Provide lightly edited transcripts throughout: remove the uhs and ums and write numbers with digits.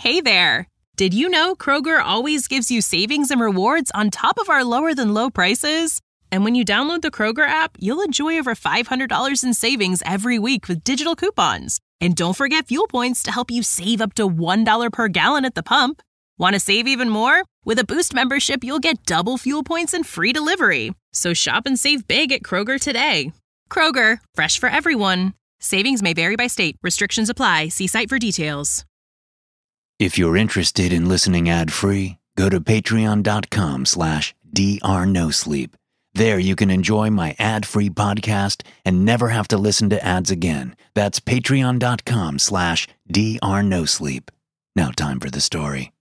Hey there! Did you know Kroger always gives you savings and rewards on top of our lower-than-low prices? And when you download the Kroger app, you'll enjoy over $500 in savings every week with digital coupons. And don't forget fuel points to help you save up to $1 per gallon at the pump. Want to save even more? With a Boost membership, you'll get double fuel points and free delivery. So shop and save big at Kroger today. Kroger, fresh for everyone. Savings may vary by state. Restrictions apply. See site for details. If you're interested in listening ad-free, go to patreon.com/drnosleep. There you can enjoy my ad-free podcast and never have to listen to ads again. That's patreon.com/drnosleep. Now time for the story.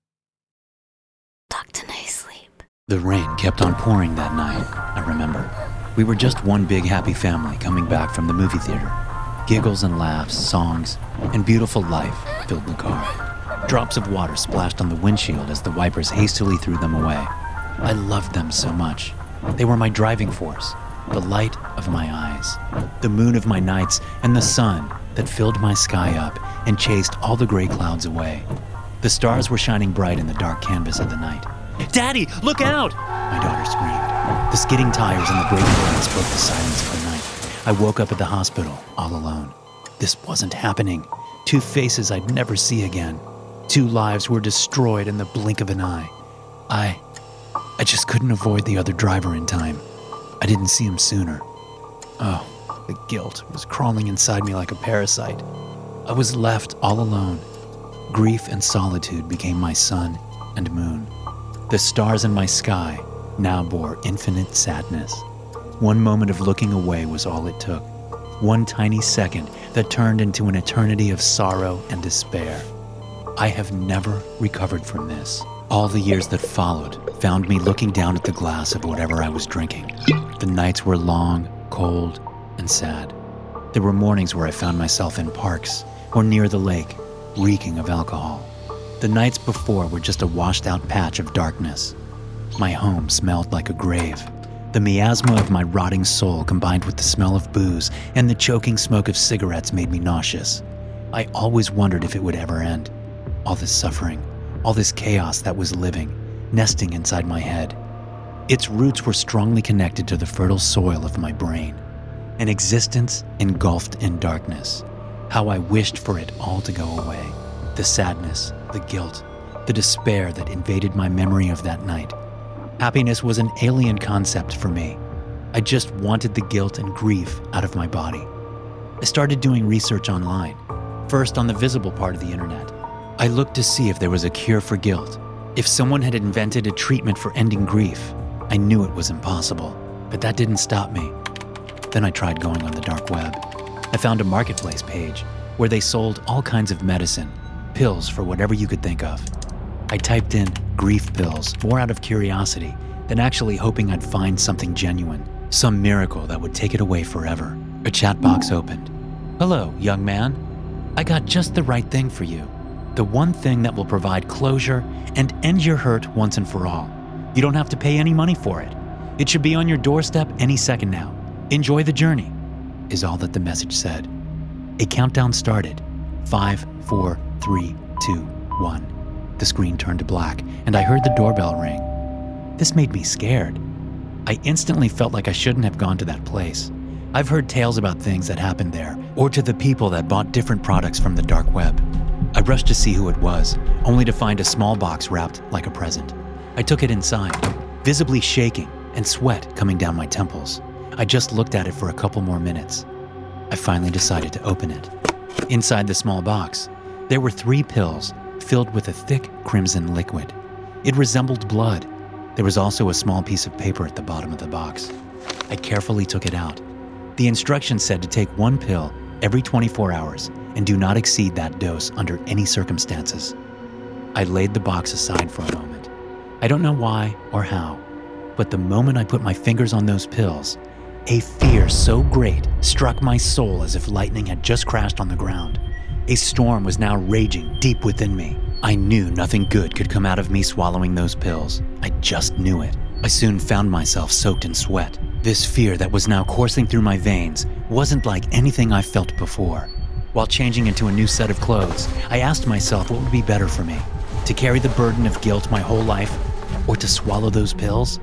Dr. No Sleep. The rain kept on pouring that night, I remember. We were just one big happy family coming back from the movie theater. Giggles and laughs, songs, and beautiful life filled the car. Drops of water splashed on the windshield as the wipers hastily threw them away. I loved them so much. They were my driving force, the light of my eyes, the moon of my nights, and the sun that filled my sky up and chased all the gray clouds away. The stars were shining bright in the dark canvas of the night. "Daddy, look out!" my daughter screamed. The skidding tires and the braking lights broke the silence of the night. I woke up at the hospital, all alone. This wasn't happening. Two faces I'd never see again. Two lives were destroyed in the blink of an eye. I just couldn't avoid the other driver in time. I didn't see him sooner. Oh, the guilt was crawling inside me like a parasite. I was left all alone. Grief and solitude became my sun and moon. The stars in my sky now bore infinite sadness. One moment of looking away was all it took. One tiny second that turned into an eternity of sorrow and despair. I have never recovered from this. All the years that followed found me looking down at the glass of whatever I was drinking. The nights were long, cold, and sad. There were mornings where I found myself in parks or near the lake, reeking of alcohol. The nights before were just a washed-out patch of darkness. My home smelled like a grave. The miasma of my rotting soul combined with the smell of booze and the choking smoke of cigarettes made me nauseous. I always wondered if it would ever end. All this suffering, all this chaos that was living, nesting inside my head. Its roots were strongly connected to the fertile soil of my brain. An existence engulfed in darkness. How I wished for it all to go away. The sadness, the guilt, the despair that invaded my memory of that night. Happiness was an alien concept for me. I just wanted the guilt and grief out of my body. I started doing research online, first on the visible part of the internet. I looked to see if there was a cure for guilt. If someone had invented a treatment for ending grief, I knew it was impossible, but that didn't stop me. Then I tried going on the dark web. I found a marketplace page where they sold all kinds of medicine, pills for whatever you could think of. I typed in grief pills more out of curiosity than actually hoping I'd find something genuine, some miracle that would take it away forever. A chat box opened. "Hello, young man. I got just the right thing for you. The one thing that will provide closure and end your hurt once and for all. You don't have to pay any money for it. It should be on your doorstep any second now. Enjoy the journey," is all that the message said. A countdown started. 5, 4, 3, 2, 1. The screen turned to black, and I heard the doorbell ring. This made me scared. I instantly felt like I shouldn't have gone to that place. I've heard tales about things that happened there, or to the people that bought different products from the dark web. I rushed to see who it was, only to find a small box wrapped like a present. I took it inside, visibly shaking and sweat coming down my temples. I just looked at it for a couple more minutes. I finally decided to open it. Inside the small box, there were 3 pills filled with a thick crimson liquid. It resembled blood. There was also a small piece of paper at the bottom of the box. I carefully took it out. The instructions said to take 1 pill every 24 hours and do not exceed that dose under any circumstances. I laid the box aside for a moment. I don't know why or how, but the moment I put my fingers on those pills, a fear so great struck my soul as if lightning had just crashed on the ground. A storm was now raging deep within me. I knew nothing good could come out of me swallowing those pills. I just knew it. I soon found myself soaked in sweat. This fear that was now coursing through my veins wasn't like anything I felt before. While changing into a new set of clothes, I asked myself what would be better for me, to carry the burden of guilt my whole life, or to swallow those pills?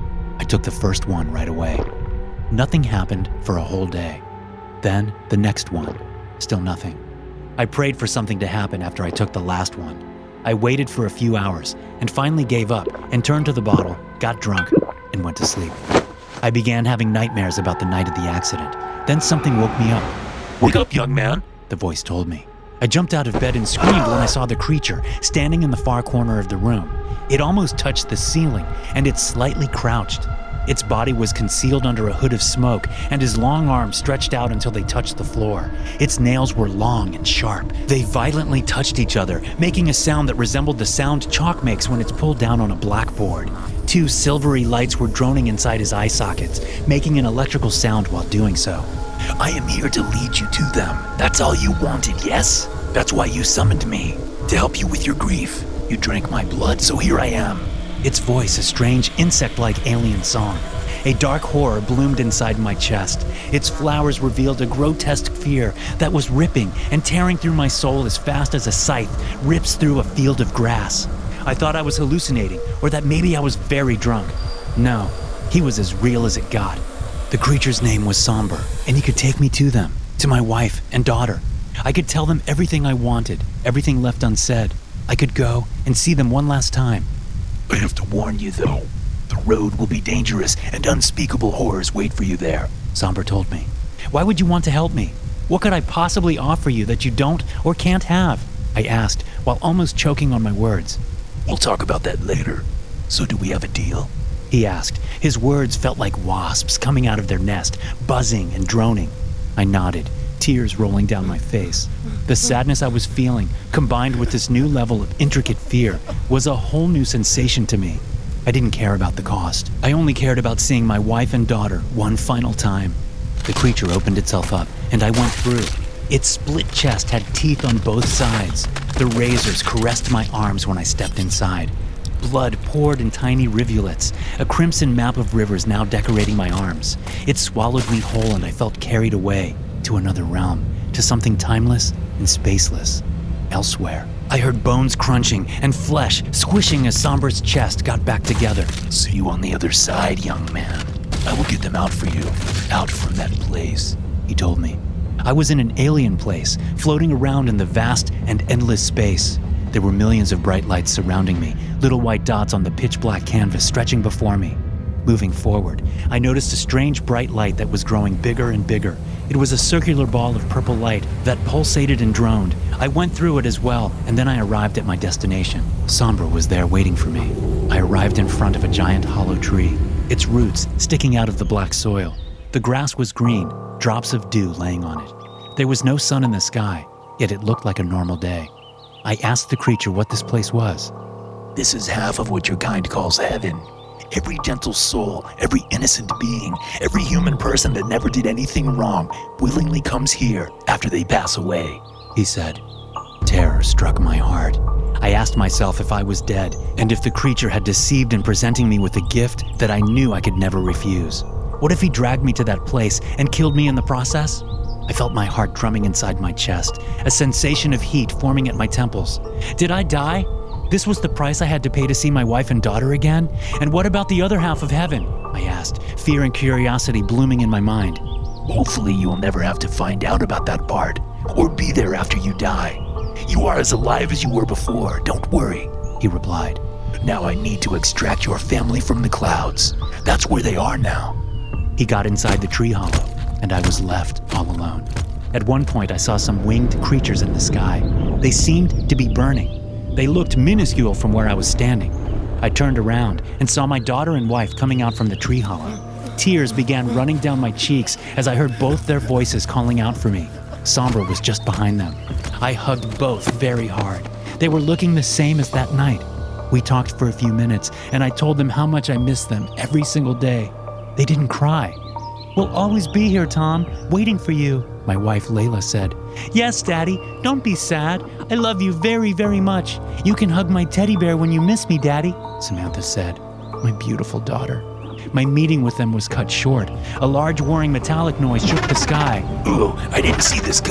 I took the first one right away. Nothing happened for a whole day. Then the next one, still nothing. I prayed for something to happen after I took the last one. I waited for a few hours and finally gave up and turned to the bottle, got drunk, and went to sleep. I began having nightmares about the night of the accident. Then something woke me up. "Wake up, young man," the voice told me. I jumped out of bed and screamed when I saw the creature standing in the far corner of the room. It almost touched the ceiling, and it slightly crouched. Its body was concealed under a hood of smoke, and his long arms stretched out until they touched the floor. Its nails were long and sharp. They violently touched each other, making a sound that resembled the sound chalk makes when it's pulled down on a blackboard. 2 silvery lights were droning inside his eye sockets, making an electrical sound while doing so. "I am here to lead you to them. That's all you wanted, yes? That's why you summoned me, to help you with your grief. You drank my blood, so here I am." Its voice, a strange insect-like alien song. A dark horror bloomed inside my chest. Its flowers revealed a grotesque fear that was ripping and tearing through my soul as fast as a scythe rips through a field of grass. I thought I was hallucinating, or that maybe I was very drunk. No, he was as real as it got. The creature's name was Somber, and he could take me to them, to my wife and daughter. I could tell them everything I wanted, everything left unsaid. I could go and see them one last time. "I have to warn you, though. The road will be dangerous, and unspeakable horrors wait for you there," Somber told me. "Why would you want to help me? What could I possibly offer you that you don't or can't have?" I asked, while almost choking on my words. "We'll talk about that later. So do we have a deal?" he asked. His words felt like wasps coming out of their nest, buzzing and droning. I nodded, tears rolling down my face. The sadness I was feeling, combined with this new level of intricate fear, was a whole new sensation to me. I didn't care about the cost. I only cared about seeing my wife and daughter one final time. The creature opened itself up, and I went through. Its split chest had teeth on both sides. The razors caressed my arms when I stepped inside. Blood poured in tiny rivulets, a crimson map of rivers now decorating my arms. It swallowed me whole, and I felt carried away to another realm, to something timeless and spaceless. Elsewhere, I heard bones crunching and flesh squishing as Somber's chest got back together. "See you on the other side, young man. I will get them out for you, out from that place," he told me. I was in an alien place, floating around in the vast and endless space. There were millions of bright lights surrounding me, little white dots on the pitch-black canvas stretching before me. Moving forward, I noticed a strange bright light that was growing bigger and bigger. It was a circular ball of purple light that pulsated and droned. I went through it as well, and then I arrived at my destination. Somber was there waiting for me. I arrived in front of a giant hollow tree, its roots sticking out of the black soil. The grass was green, drops of dew laying on it. There was no sun in the sky, yet it looked like a normal day. I asked the creature what this place was. "This is half of what your kind calls heaven. Every gentle soul, every innocent being, every human person that never did anything wrong willingly comes here after they pass away," he said. Terror struck my heart. I asked myself if I was dead, and if the creature had deceived in presenting me with a gift that I knew I could never refuse. What if he dragged me to that place and killed me in the process? I felt my heart drumming inside my chest, a sensation of heat forming at my temples. Did I die? This was the price I had to pay to see my wife and daughter again? And what about the other half of heaven? I asked, fear and curiosity blooming in my mind. "Hopefully you'll never have to find out about that part, or be there after you die. You are as alive as you were before, don't worry," he replied. "Now I need to extract your family from the clouds. That's where they are now." He got inside the tree hollow, and I was left all alone. At one point I saw some winged creatures in the sky. They seemed to be burning. They looked minuscule from where I was standing. I turned around and saw my daughter and wife coming out from the tree hollow. Tears began running down my cheeks as I heard both their voices calling out for me. Somber was just behind them. I hugged both very hard. They were looking the same as that night. We talked for a few minutes, and I told them how much I missed them every single day. They didn't cry. "We'll always be here, Tom, waiting for you," my wife Layla said. "Yes, Daddy, don't be sad. I love you very, very much. You can hug my teddy bear when you miss me, Daddy," Samantha said. My beautiful daughter. My meeting with them was cut short. A large whirring metallic noise shook the sky. "Oh, I didn't see this coming,"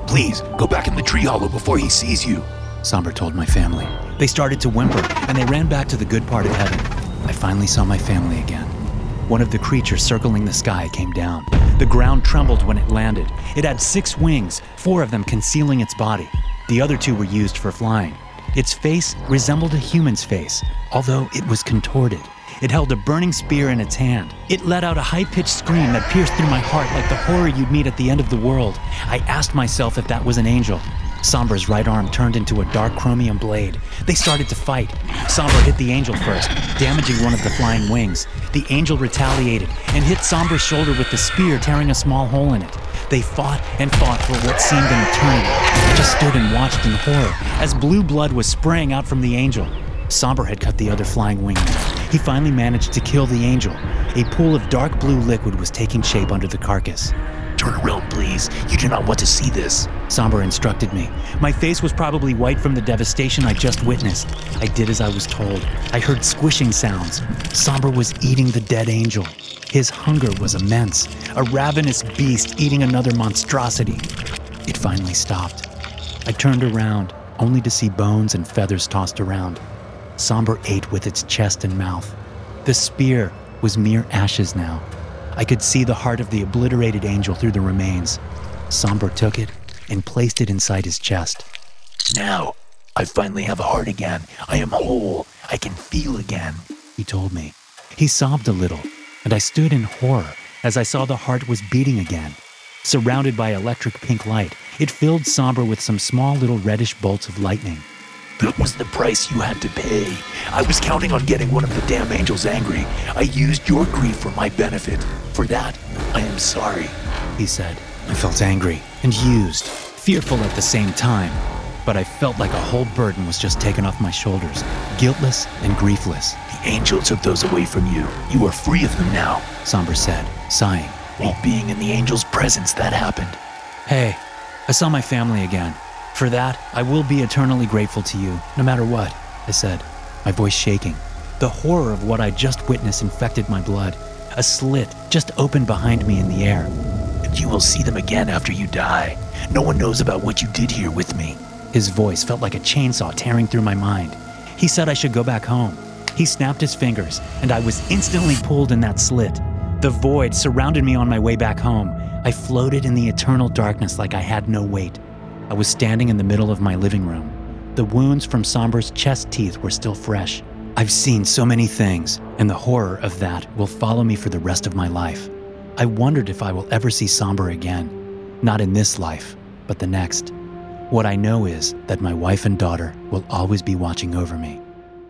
Please, go back in the tree hollow before he sees you, Somber told my family. They started to whimper, and they ran back to the good part of heaven. I finally saw my family again. One of the creatures circling the sky came down. The ground trembled when it landed. It had 6 wings, 4 of them concealing its body. The other 2 were used for flying. Its face resembled a human's face, although it was contorted. It held a burning spear in its hand. It let out a high-pitched scream that pierced through my heart like the horror you'd meet at the end of the world. I asked myself if that was an angel. Somber's right arm turned into a dark chromium blade. They started to fight. Somber hit the angel first, damaging one of the flying wings. The angel retaliated and hit Somber's shoulder with the spear, tearing a small hole in it. They fought and fought for what seemed an eternity. I just stood and watched in horror as blue blood was spraying out from the angel. Somber had cut the other flying wing off. He finally managed to kill the angel. A pool of dark blue liquid was taking shape under the carcass. Turn around, please. You do not want to see this, Somber instructed me. My face was probably white from the devastation I just witnessed. I did as I was told. I heard squishing sounds. Somber was eating the dead angel. His hunger was immense, a ravenous beast eating another monstrosity. It finally stopped. I turned around, only to see bones and feathers tossed around. Somber ate with its chest and mouth. The spear was mere ashes now. I could see the heart of the obliterated angel through the remains. Somber took it and placed it inside his chest. Now, I finally have a heart again. I am whole. I can feel again, he told me. He sobbed a little, and I stood in horror as I saw the heart was beating again. Surrounded by electric pink light, it filled Somber with some small little reddish bolts of lightning. That was the price you had to pay. I was counting on getting one of the damn angels angry. I used your grief for my benefit. For that, I am sorry, he said. I felt angry and used, fearful at the same time. But I felt like a whole burden was just taken off my shoulders, guiltless and griefless. The angel took those away from you. You are free of them now, Somber said, sighing. While being in the angel's presence, that happened. Hey, I saw my family again. For that, I will be eternally grateful to you, no matter what, I said, my voice shaking. The horror of what I just witnessed infected my blood. A slit just opened behind me in the air. And you will see them again after you die. No one knows about what you did here with me. His voice felt like a chainsaw tearing through my mind. He said I should go back home. He snapped his fingers, and I was instantly pulled in that slit. The void surrounded me on my way back home. I floated in the eternal darkness like I had no weight. I was standing in the middle of my living room. The wounds from Somber's chest teeth were still fresh. I've seen so many things, and the horror of that will follow me for the rest of my life. I wondered if I will ever see Somber again. Not in this life, but the next. What I know is that my wife and daughter will always be watching over me.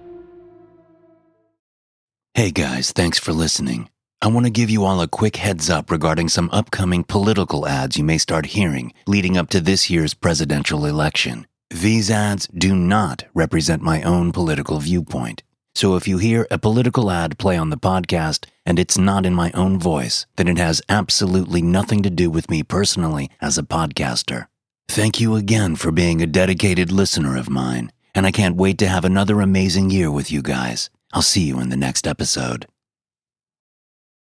Hey guys, thanks for listening. I want to give you all a quick heads up regarding some upcoming political ads you may start hearing leading up to this year's presidential election. These ads do not represent my own political viewpoint. So if you hear a political ad play on the podcast and it's not in my own voice, then it has absolutely nothing to do with me personally as a podcaster. Thank you again for being a dedicated listener of mine, and I can't wait to have another amazing year with you guys. I'll see you in the next episode.